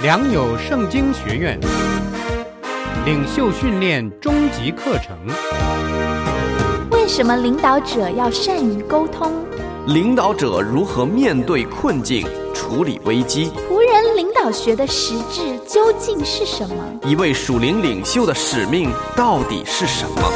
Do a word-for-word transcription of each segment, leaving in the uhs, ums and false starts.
良友圣经学院领袖训练终极课程。 为什么领导者要善于沟通？ 领导者如何面对困境、处理危机？ 仆人领导学的实质究竟是什么？ 一位属灵领袖的使命到底是什么？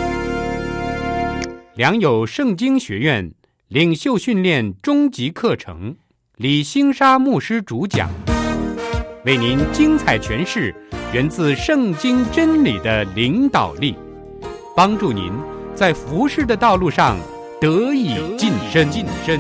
良友圣经学院领袖训练终极课程，李兴沙牧师主讲，为您精彩诠释源自圣经真理的领导力，帮助您在服事的道路上得以晋升。晋升。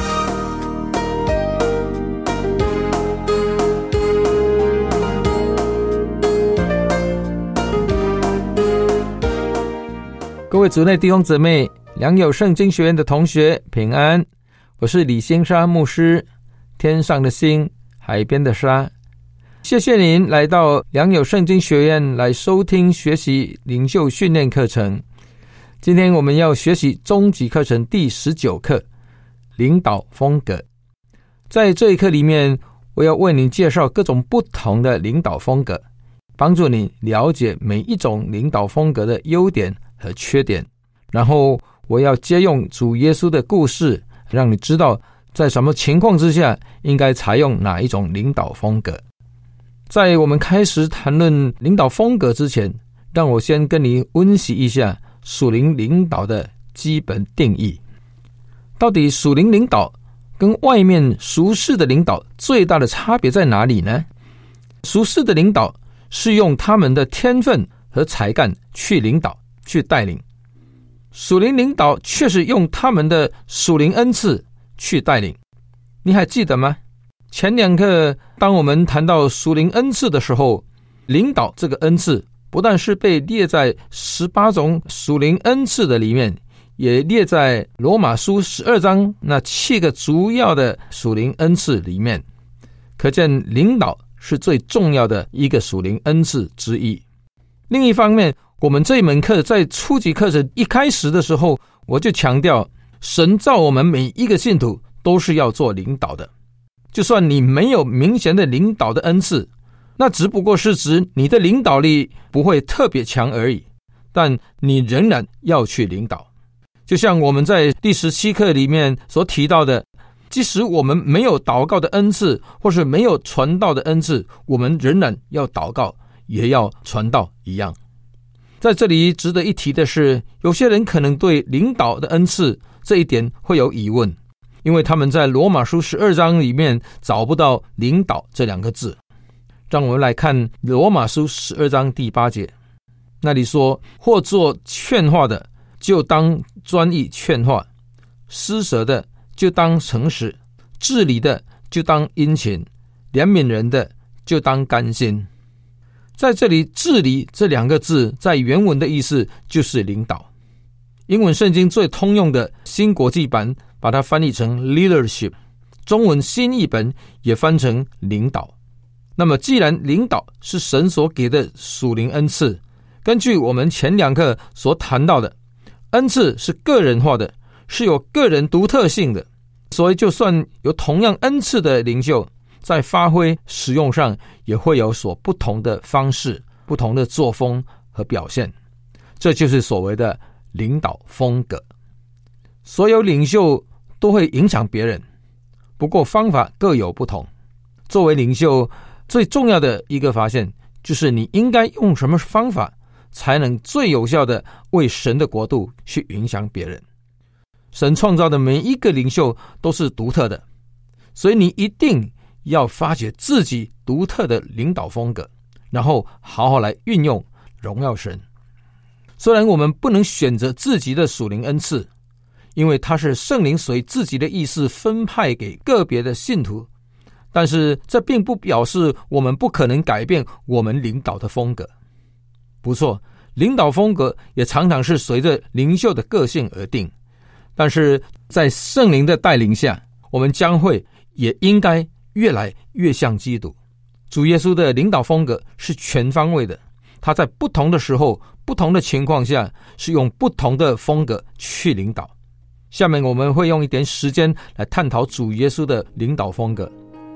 各位主内弟兄姊妹，良友圣经学院的同学平安，我是李兴沙牧师，天上的星，海边的沙。谢谢您来到良友圣经学院来收听学习领袖训练课程。今天我们要学习终极课程第十九课，领导风格。在这一课里面，我要为你介绍各种不同的领导风格，帮助你了解每一种领导风格的优点和缺点。然后我要借用主耶稣的故事，让你知道在什么情况之下应该采用哪一种领导风格。在我们开始谈论领导风格之前，让我先跟你温习一下属灵领导的基本定义。到底属灵领导跟外面俗世的领导最大的差别在哪里呢？俗世的领导是用他们的天分和才干去领导去带领，属灵领导却是用他们的属灵恩赐去带领。你还记得吗？前两课当我们谈到属灵恩赐的时候，领导这个恩赐不但是被列在十八种属灵恩赐的里面，也列在罗马书十二章那七个主要的属灵恩赐里面。可见领导是最重要的一个属灵恩赐之一。另一方面，我们这一门课在初级课程一开始的时候，我就强调神造我们每一个信徒都是要做领导的。就算你没有明显的领导的恩赐，那只不过是指你的领导力不会特别强而已，但你仍然要去领导。就像我们在第十七课里面所提到的，即使我们没有祷告的恩赐，或是没有传道的恩赐，我们仍然要祷告，也要传道一样。在这里值得一提的是，有些人可能对领导的恩赐这一点会有疑问，因为他们在罗马书十二章里面找不到领导这两个字。让我们来看罗马书十二章第八节，那里说，或做劝化的就当专一劝化，施舍的就当诚实，治理的就当殷勤，怜悯人的就当甘心。在这里治理这两个字在原文的意思就是领导。英文圣经最通用的新国际版把它翻译成 leadership， 中文新译本也翻成领导。那么既然领导是神所给的属灵恩赐，根据我们前两课所谈到的，恩赐是个人化的，是有个人独特性的，所以就算有同样恩赐的领袖，在发挥使用上也会有所不同的方式、不同的作风和表现。这就是所谓的领导风格。所有领袖都会影响别人，不过方法各有不同。作为领袖，最重要的一个发现就是你应该用什么方法才能最有效的为神的国度去影响别人。神创造的每一个领袖都是独特的，所以你一定要发掘自己独特的领导风格，然后好好来运用，荣耀神。虽然我们不能选择自己的属灵恩赐，因为它是圣灵随自己的意思分派给个别的信徒，但是这并不表示我们不可能改变我们领导的风格。不错，领导风格也常常是随着领袖的个性而定，但是在圣灵的带领下，我们将会也应该越来越像基督。主耶稣的领导风格是全方位的，他在不同的时候、不同的情况下是用不同的风格去领导。下面我们会用一点时间来探讨主耶稣的领导风格。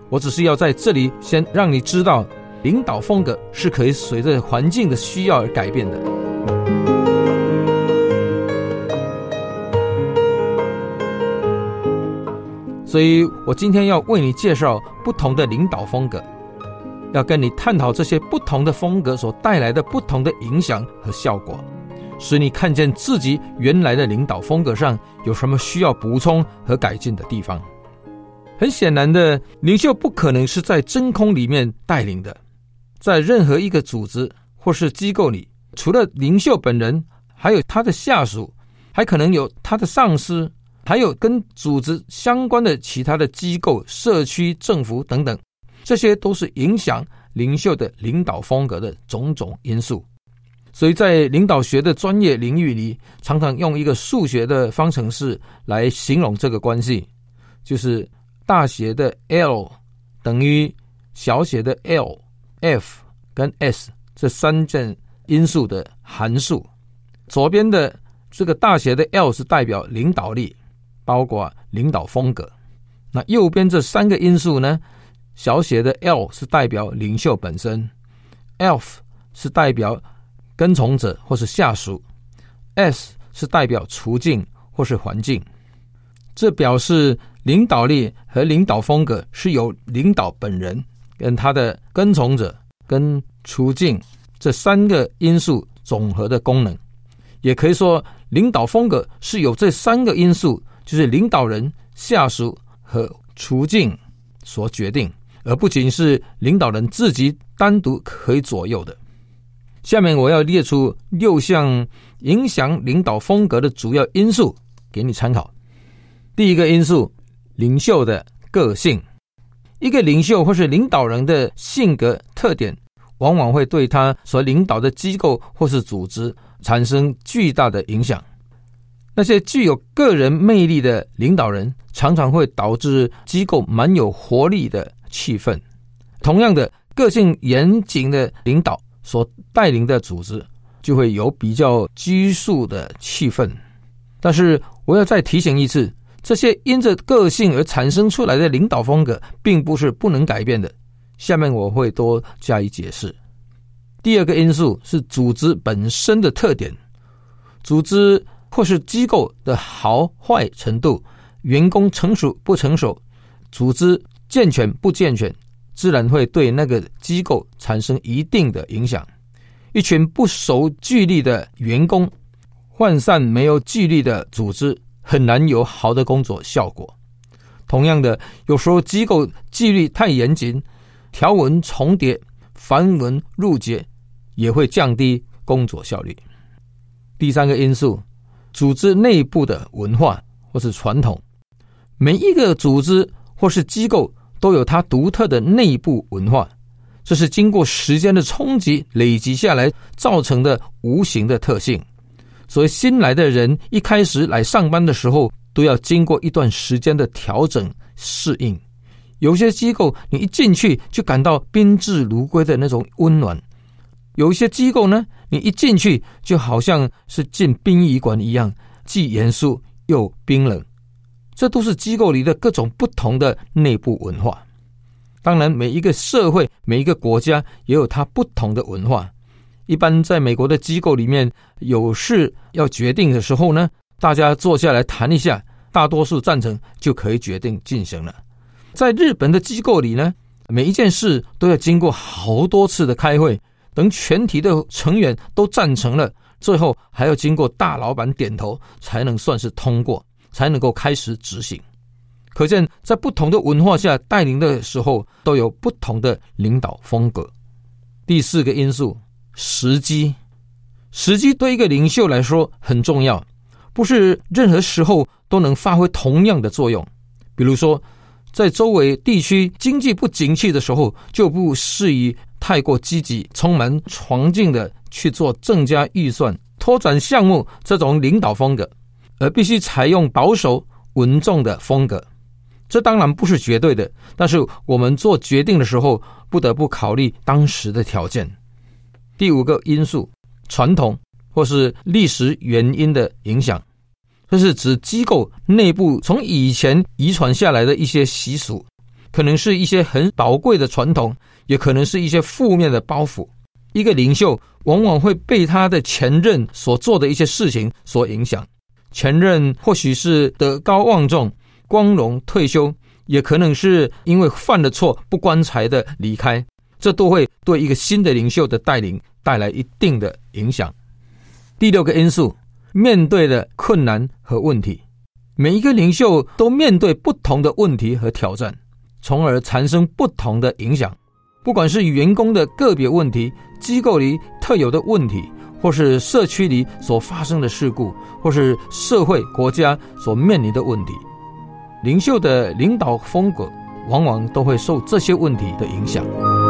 我只是要在这里先让你知道，领导风格是可以随着环境的需要而改变的。所以我今天要为你介绍不同的领导风格，要跟你探讨这些不同的风格所带来的不同的影响和效果，使你看见自己原来的领导风格上有什么需要补充和改进的地方。很显然的，领袖不可能是在真空里面带领的。在任何一个组织或是机构里，除了领袖本人，还有他的下属，还可能有他的上司，还有跟组织相关的其他的机构、社区、政府等等，这些都是影响领袖的领导风格的种种因素。所以在领导学的专业领域里，常常用一个数学的方程式来形容这个关系，就是大写的 L 等于小写的 L、F 跟 S 这三件因素的函数。左边的这个大写的 L 是代表领导力，包括领导风格。那右边这三个因素呢，小写的 L 是代表领袖本身， F 是代表跟从者或是下属， S 是代表处境或是环境。这表示领导力和领导风格是由领导本人跟他的跟从者跟处境这三个因素总和的功能。也可以说，领导风格是由这三个因素，就是领导人、下属和处境所决定，而不仅是领导人自己单独可以左右的。下面我要列出六项影响领导风格的主要因素给你参考。第一个因素，领袖的个性。一个领袖或是领导人的性格特点，往往会对他所领导的机构或是组织产生巨大的影响。那些具有个人魅力的领导人，常常会导致机构蛮有活力的气氛。同样的，个性严谨的领导所带领的组织，就会有比较拘束的气氛。但是我要再提醒一次，这些因着个性而产生出来的领导风格，并不是不能改变的。下面我会多加以解释。第二个因素是组织本身的特点，组织或是机构的好坏程度，员工成熟不成熟，组织健全不健全，自然会对那个机构产生一定的影响。一群不守纪律的员工，涣散没有纪律的组织，很难有好的工作效果。同样的，有时候机构纪律太严谨，条文重叠，繁文缛节，也会降低工作效率。第三个因素，组织内部的文化或是传统。每一个组织或是机构都有它独特的内部文化，这是经过时间的冲击累积下来造成的无形的特性。所以新来的人一开始来上班的时候，都要经过一段时间的调整适应。有些机构你一进去就感到宾至如归的那种温暖，有一些机构呢，你一进去就好像是进殡仪馆一样，既严肃又冰冷。这都是机构里的各种不同的内部文化。当然，每一个社会、每一个国家也有它不同的文化。一般在美国的机构里面，有事要决定的时候呢，大家坐下来谈一下，大多数赞成就可以决定进行了。在日本的机构里呢，每一件事都要经过好多次的开会，等全体的成员都赞成了，最后还要经过大老板点头，才能算是通过，才能够开始执行。可见在不同的文化下带领的时候，都有不同的领导风格。第四个因素，时机。时机对一个领袖来说很重要，不是任何时候都能发挥同样的作用。比如说，在周围地区经济不景气的时候，就不适宜太过积极、充满闯劲的去做增加预算、拓展项目这种领导风格，而必须采用保守、稳重的风格。这当然不是绝对的，但是我们做决定的时候，不得不考虑当时的条件。第五个因素，传统或是历史原因的影响。这是指机构内部从以前遗传下来的一些习俗， 可能是一些很宝贵的传统，也可能是一些负面的包袱。一个领袖往往会被他的前任所做的一些事情所影响，前任或许是德高望重、光荣退休，也可能是因为犯了错不关财的离开，这都会对一个新的领袖的带领带来一定的影响。第六个因素，面对的困难和问题。每一个领袖都面对不同的问题和挑战，从而产生不同的影响。不管是员工的个别问题，机构里特有的问题，或是社区里所发生的事故，或是社会国家所面临的问题，领袖的领导风格往往都会受这些问题的影响。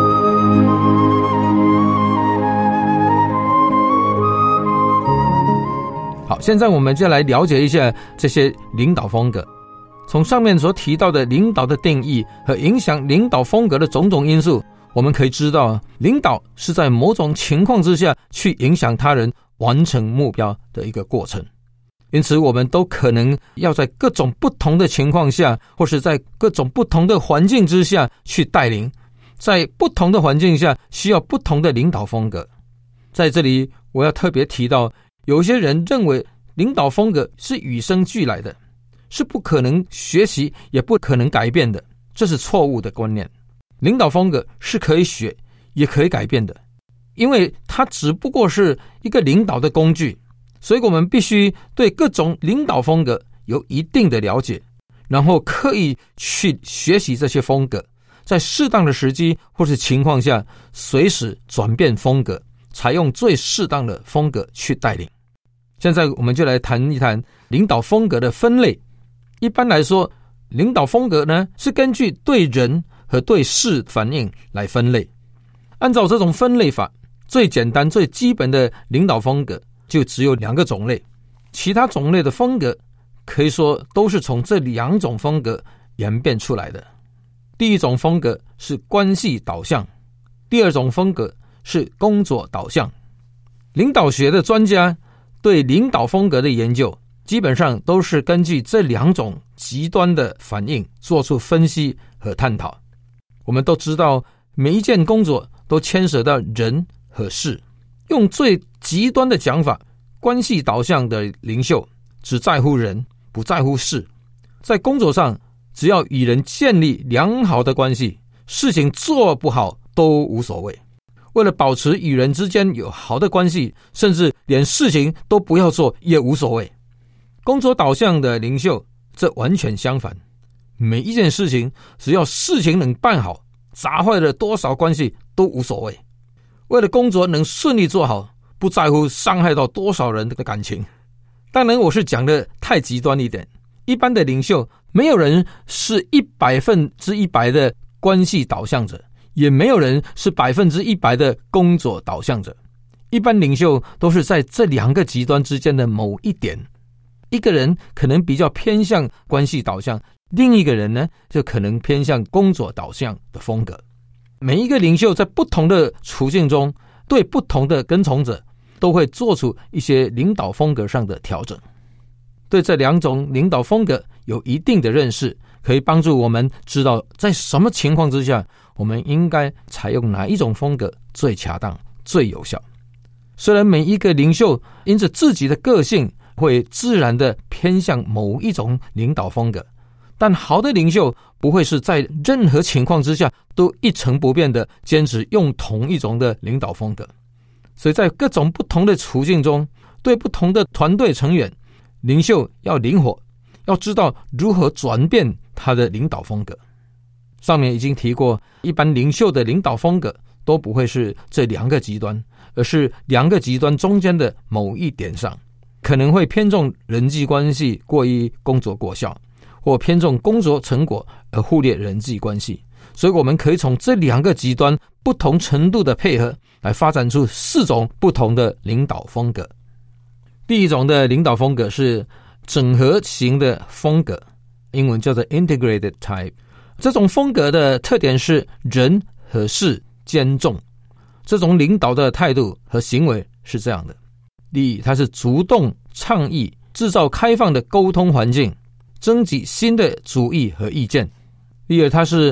好，现在我们就来了解一下这些领导风格。从上面所提到的领导的定义和影响领导风格的种种因素，我们可以知道，领导是在某种情况之下去影响他人完成目标的一个过程。因此我们都可能要在各种不同的情况下，或是在各种不同的环境之下去带领，在不同的环境下需要不同的领导风格。在这里我要特别提到，有些人认为领导风格是与生俱来的，是不可能学习也不可能改变的，这是错误的观念。领导风格是可以学也可以改变的，因为它只不过是一个领导的工具，所以我们必须对各种领导风格有一定的了解，然后刻意去学习这些风格，在适当的时机或是情况下随时转变风格，采用最适当的风格去带领。现在我们就来谈一谈领导风格的分类。一般来说，领导风格呢是根据对人和对事反应来分类。按照这种分类法，最简单最基本的领导风格就只有两个种类，其他种类的风格可以说都是从这两种风格演变出来的。第一种风格是关系导向，第二种风格是工作导向。领导学的专家对领导风格的研究基本上都是根据这两种极端的反应做出分析和探讨。我们都知道，每一件工作都牵涉到人和事。用最极端的讲法，关系导向的领袖只在乎人，不在乎事。在工作上，只要与人建立良好的关系，事情做不好都无所谓。为了保持与人之间有好的关系，甚至连事情都不要做也无所谓。工作导向的领袖这完全相反，每一件事情只要事情能办好，砸坏了多少关系都无所谓。为了工作能顺利做好，不在乎伤害到多少人的感情。当然我是讲的太极端一点，一般的领袖没有人是一百分之一百的关系导向者，也没有人是百分之一百的工作导向者。一般领袖都是在这两个极端之间的某一点。一个人可能比较偏向关系导向，另一个人呢就可能偏向工作导向的风格。每一个领袖在不同的处境中，对不同的跟从者都会做出一些领导风格上的调整。对这两种领导风格有一定的认识，可以帮助我们知道在什么情况之下我们应该采用哪一种风格最恰当最有效。虽然每一个领袖因着自己的个性会自然的偏向某一种领导风格，但好的领袖不会是在任何情况之下都一成不变的坚持用同一种的领导风格。所以在各种不同的处境中，对不同的团队成员，领袖要灵活，要知道如何转变他的领导风格。上面已经提过，一般领袖的领导风格都不会是这两个极端，而是两个极端中间的某一点上，可能会偏重人际关系过于工作果效，或偏重工作成果而忽略人际关系。所以我们可以从这两个极端不同程度的配合来发展出四种不同的领导风格。第一种的领导风格是整合型的风格，英文叫做 integrated type。 这种风格的特点是人和事兼重。这种领导的态度和行为是这样的：第一，他是主动倡议，制造开放的沟通环境，征集新的主意和意见；第二，他是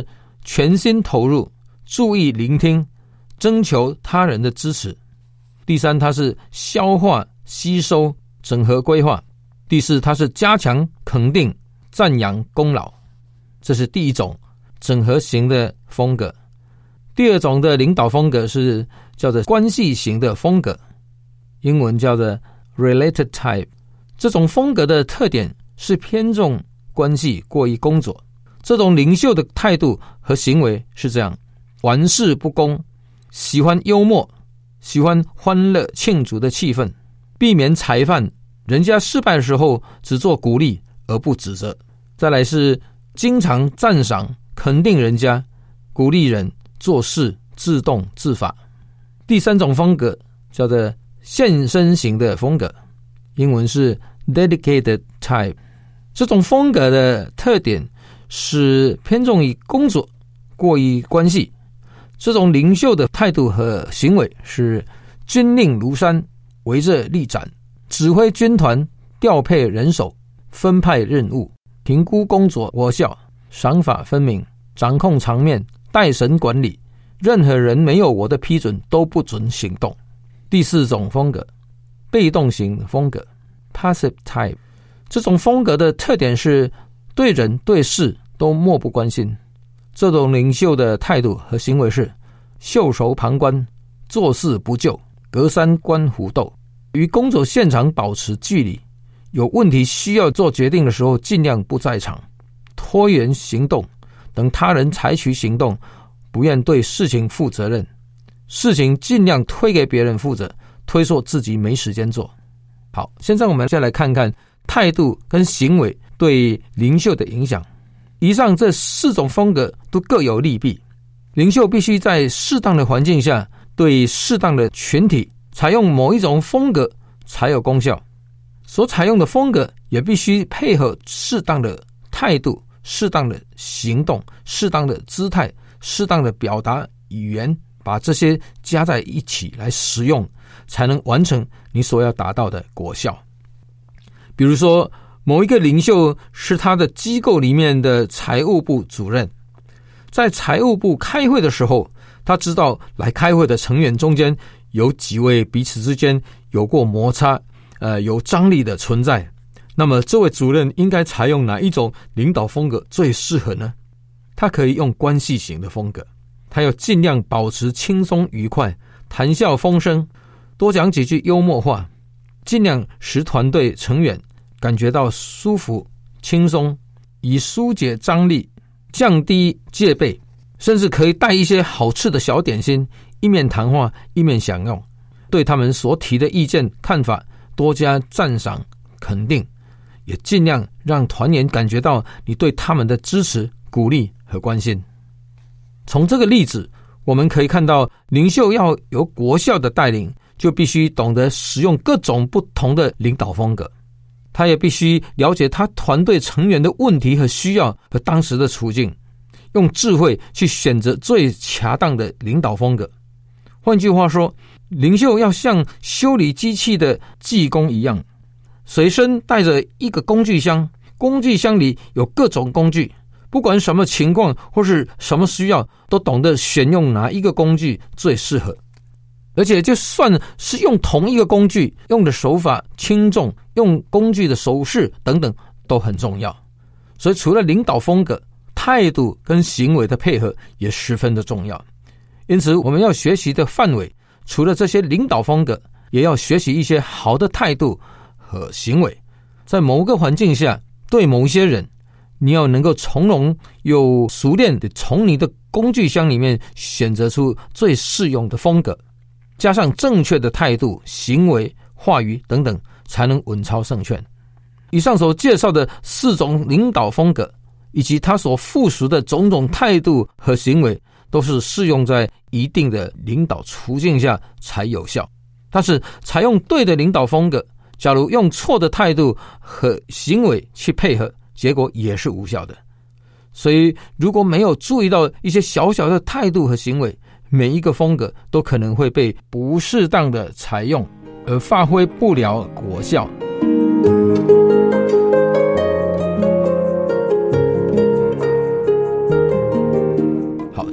全心投入，注意聆听，征求他人的支持。第三，它是消化、吸收、整合、规划。第四，它是加强、肯定、赞扬功劳。这是第一种整合型的风格。第二种的领导风格是叫做关系型的风格，英文叫做 related type。 这种风格的特点是偏重关系过于工作。这种领袖的态度和行为是这样：玩世不恭，喜欢幽默，喜欢欢乐庆祝的气氛，避免采犯，人家失败的时候只做鼓励而不指责。再来是经常赞赏肯定人家，鼓励人做事自动自发。第三种风格叫做献身型的风格，英文是 dedicated type。 这种风格的特点是偏重于工作过于关系。这种领袖的态度和行为是军令如山，围着力斩，指挥军团，调配人手，分派任务，评估工作果效，赏罚分明，掌控场面，代神管理，任何人没有我的批准都不准行动。第四种风格，被动型风格 passive type。 这种风格的特点是对人对事都漠不关心。这种领袖的态度和行为是袖手旁观，做事不救，隔山观虎斗，与工作现场保持距离，有问题需要做决定的时候尽量不在场，拖延行动，等他人采取行动，不愿对事情负责任，事情尽量推给别人负责，推说自己没时间做。好，现在我们再来看看态度跟行为对领袖的影响。以上这四种风格都各有利弊，领袖必须在适当的环境下，对适当的群体采用某一种风格才有功效。所采用的风格也必须配合适当的态度、适当的行动、适当的姿态、适当的表达语言，把这些加在一起来使用，才能完成你所要达到的果效。比如说，某一个领袖是他的机构里面的财务部主任，在财务部开会的时候，他知道来开会的成员中间有几位彼此之间有过摩擦，呃，有张力的存在。那么这位主任应该采用哪一种领导风格最适合呢？他可以用关系型的风格，他要尽量保持轻松愉快，谈笑风生，多讲几句幽默话，尽量使团队成员感觉到舒服轻松，以疏解张力，降低戒备，甚至可以带一些好吃的小点心，一面谈话一面享用，对他们所提的意见看法多加赞赏肯定，也尽量让团员感觉到你对他们的支持鼓励和关心。从这个例子我们可以看到，领袖要有果效的带领，就必须懂得使用各种不同的领导风格。他也必须了解他团队成员的问题和需要和当时的处境，用智慧去选择最恰当的领导风格。换句话说，领袖要像修理机器的技工一样，随身带着一个工具箱，工具箱里有各种工具，不管什么情况或是什么需要，都懂得选用哪一个工具最适合。而且就算是用同一个工具，用的手法轻重，用工具的手势等等都很重要。所以除了领导风格，态度跟行为的配合也十分的重要。因此我们要学习的范围，除了这些领导风格，也要学习一些好的态度和行为。在某个环境下，对某些人，你要能够从容又熟练的从你的工具箱里面选择出最适用的风格，加上正确的态度、行为、话语等等，才能稳操胜券。以上所介绍的四种领导风格，以及它所附属的种种态度和行为，都是适用在一定的领导处境下才有效。但是采用对的领导风格，假如用错的态度和行为去配合，结果也是无效的。所以如果没有注意到一些小小的态度和行为，每一个风格都可能会被不适当的采用，而发挥不了果效。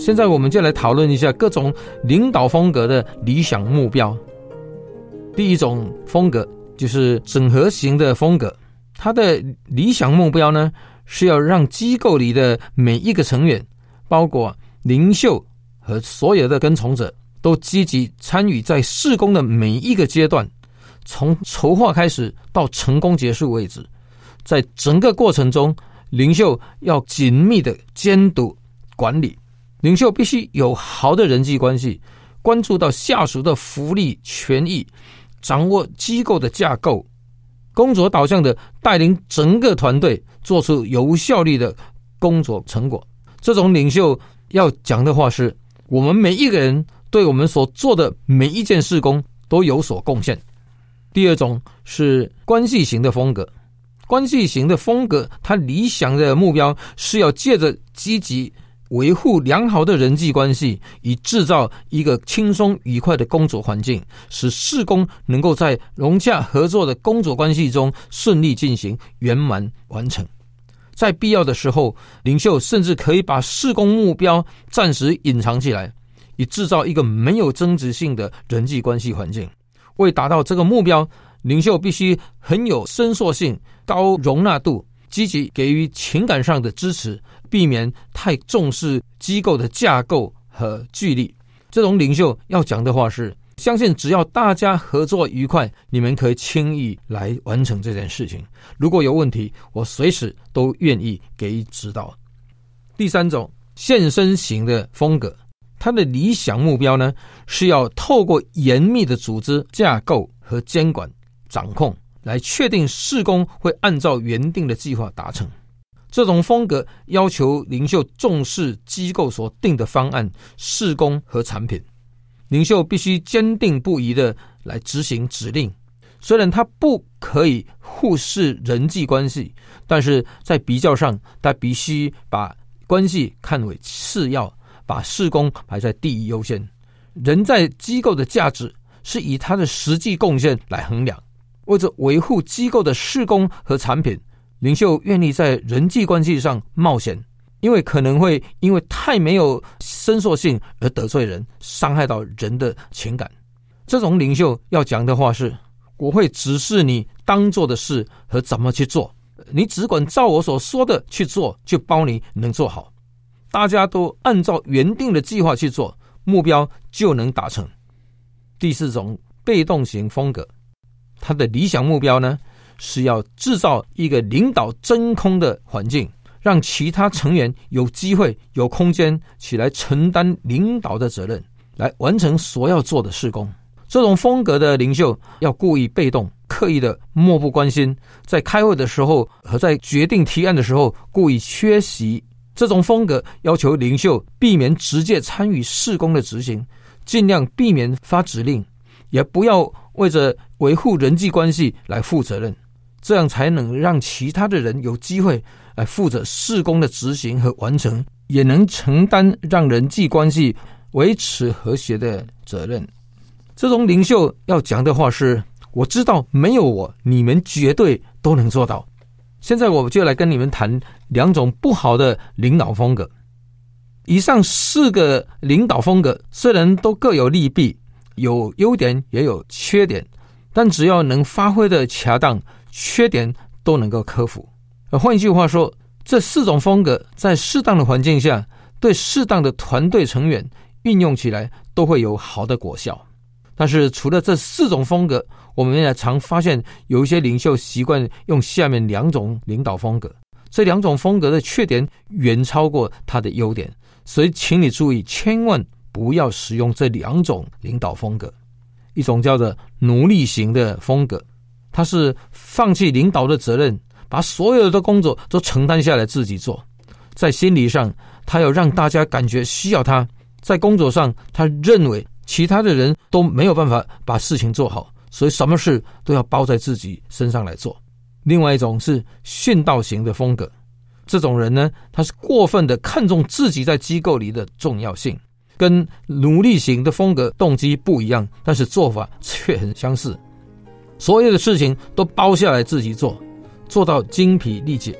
现在我们就来讨论一下各种领导风格的理想目标。第一种风格就是整合型的风格，它的理想目标呢，是要让机构里的每一个成员，包括领袖和所有的跟从者，都积极参与在事工的每一个阶段，从筹划开始到成功结束为止。在整个过程中，领袖要紧密的监督管理，领袖必须有好的人际关系，关注到下属的福利权益，掌握机构的架构，工作导向的带领整个团队做出有效率的工作成果。这种领袖要讲的话是，我们每一个人对我们所做的每一件事工都有所贡献。第二种是关系型的风格，关系型的风格，它理想的目标是要借着积极维护良好的人际关系，以制造一个轻松愉快的工作环境，使事工能够在融洽合作的工作关系中顺利进行，圆满完成。在必要的时候，领袖甚至可以把事工目标暂时隐藏起来，以制造一个没有争执性的人际关系环境。为达到这个目标，领袖必须很有伸缩性、高容纳度，积极给予情感上的支持，避免太重视机构的架构和纪律。这种领袖要讲的话是，相信只要大家合作愉快，你们可以轻易来完成这件事情。如果有问题，我随时都愿意给予指导。第三种，献身型的风格，他的理想目标呢，是要透过严密的组织架构和监管掌控，来确定事工会按照原定的计划达成。这种风格要求领袖重视机构所定的方案、事工和产品。领袖必须坚定不移地来执行指令，虽然他不可以忽视人际关系，但是在比较上，他必须把关系看为次要，把事工排在第一优先。人在机构的价值是以他的实际贡献来衡量。为了维护机构的事工和产品，领袖愿意在人际关系上冒险，因为可能会因为太没有伸缩性而得罪人，伤害到人的情感。这种领袖要讲的话是，我会指示你当做的事和怎么去做，你只管照我所说的去做，就包你能做好。大家都按照原定的计划去做，目标就能达成。第四种，被动型风格，他的理想目标呢，是要制造一个领导真空的环境，让其他成员有机会、有空间起来承担领导的责任，来完成所要做的事工。这种风格的领袖要故意被动，刻意的漠不关心，在开会的时候和在决定提案的时候故意缺席。这种风格要求领袖避免直接参与事工的执行，尽量避免发指令，也不要为着维护人际关系来负责任，这样才能让其他的人有机会来负责事工的执行和完成，也能承担让人际关系维持和谐的责任。这种领袖要讲的话是，我知道没有我，你们绝对都能做到。现在我就来跟你们谈两种不好的领导风格。以上四个领导风格虽然都各有利弊，有优点也有缺点，但只要能发挥的恰当，缺点都能够克服。换一句话说，这四种风格在适当的环境下，对适当的团队成员运用起来都会有好的果效。但是除了这四种风格，我们也常发现有一些领袖习惯用下面两种领导风格，这两种风格的缺点远超过它的优点，所以请你注意，千万不要使用这两种领导风格。一种叫做奴隶型的风格，它是放弃领导的责任，把所有的工作都承担下来自己做。在心理上，他要让大家感觉需要他；在工作上，他认为其他的人都没有办法把事情做好，所以什么事都要包在自己身上来做。另外一种是训导型的风格，这种人呢，他是过分的看重自己在机构里的重要性，跟奴隶型的风格动机不一样，但是做法却很相似。所有的事情都包下来自己做，做到精疲力竭。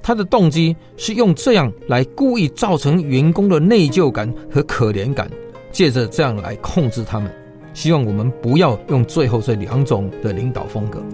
他的动机是用这样来故意造成员工的内疚感和可怜感，借着这样来控制他们。希望我们不要用最后这两种的领导风格。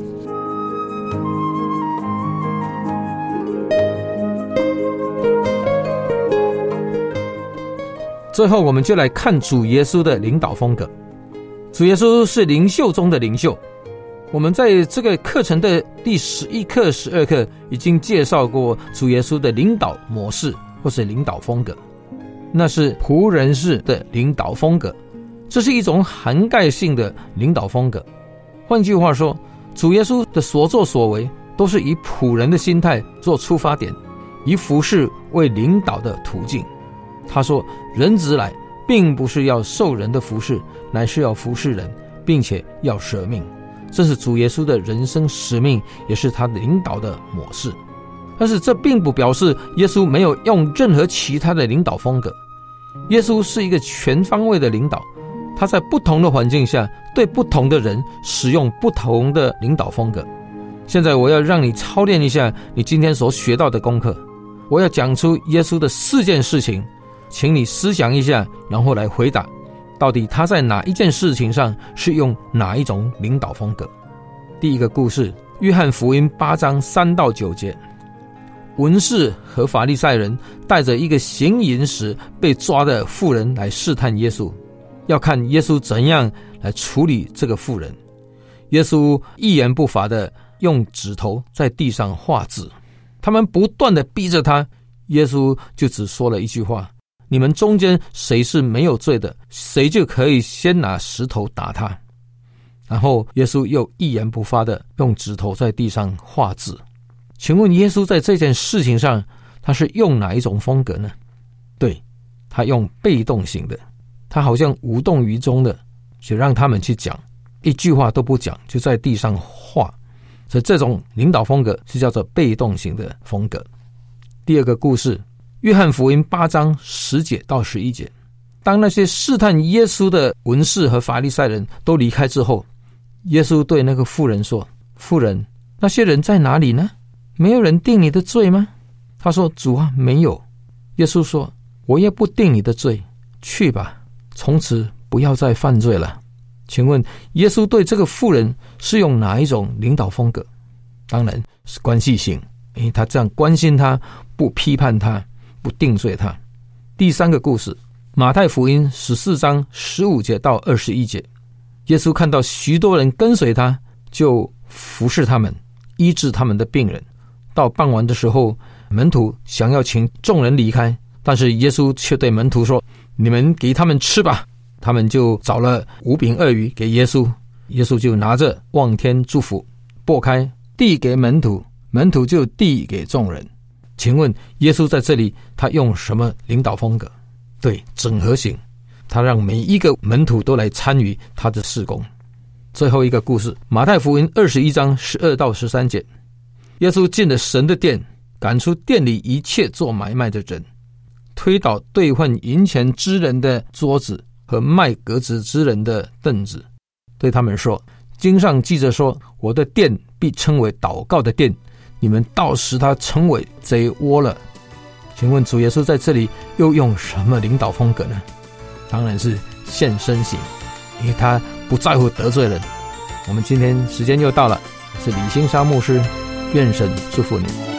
最后我们就来看主耶稣的领导风格。主耶稣是领袖中的领袖，我们在这个课程的第十一课、十二课已经介绍过主耶稣的领导模式或是领导风格，那是仆人式的领导风格，这是一种涵盖性的领导风格。换句话说，主耶稣的所作所为都是以仆人的心态做出发点，以服事为领导的途径。他说，人子来并不是要受人的服事，乃是要服事人，并且要舍命。这是主耶稣的人生使命，也是他领导的模式。但是这并不表示耶稣没有用任何其他的领导风格。耶稣是一个全方位的领导，他在不同的环境下对不同的人使用不同的领导风格。现在我要让你操练一下你今天所学到的功课，我要讲出耶稣的四件事情，请你思想一下，然后来回答到底他在哪一件事情上是用哪一种领导风格。第一个故事，约翰福音八章三到九节，文士和法利赛人带着一个行淫时被抓的妇人来试探耶稣，要看耶稣怎样来处理这个妇人。耶稣一言不发的用指头在地上画字，他们不断的逼着他，耶稣就只说了一句话，你们中间谁是没有罪的，谁就可以先拿石头打他。然后耶稣又一言不发的用指头在地上画字。请问耶稣在这件事情上他是用哪一种风格呢？对，他用被动型的，他好像无动于衷的就让他们去讲，一句话都不讲就在地上画。所以这种领导风格是叫做被动型的风格。第二个故事，约翰福音八章十节到十一节，当那些试探耶稣的文士和法利赛人都离开之后，耶稣对那个妇人说，妇人，那些人在哪里呢？没有人定你的罪吗？他说，主啊，没有。耶稣说，我也不定你的罪，去吧，从此不要再犯罪了。请问耶稣对这个妇人是用哪一种领导风格？当然是关系性，因为他这样关心他，不批判他，不定罪他。第三个故事，马太福音十四章十五节到二十一节，耶稣看到许多人跟随他，就服侍他们，医治他们的病人。到傍晚的时候，门徒想要请众人离开，但是耶稣却对门徒说，你们给他们吃吧。他们就找了五饼二鱼给耶稣，耶稣就拿着望天祝福，擘开递给门徒，门徒就递给众人。请问耶稣在这里他用什么领导风格？对，整合型，他让每一个门徒都来参与他的事工。最后一个故事，马太福音二十一章十二到十三节，耶稣进了神的殿，赶出店里一切做买卖的人，推倒兑换银钱之人的桌子和卖鸽子之人的凳子，对他们说，经上记着说，我的殿必称为祷告的殿，你们倒使它成为贼窝了。请问主耶稣在这里又用什么领导风格呢？当然是献身型，因为他不在乎得罪人。我们今天时间又到了，是李兴沙牧师，愿神祝福你。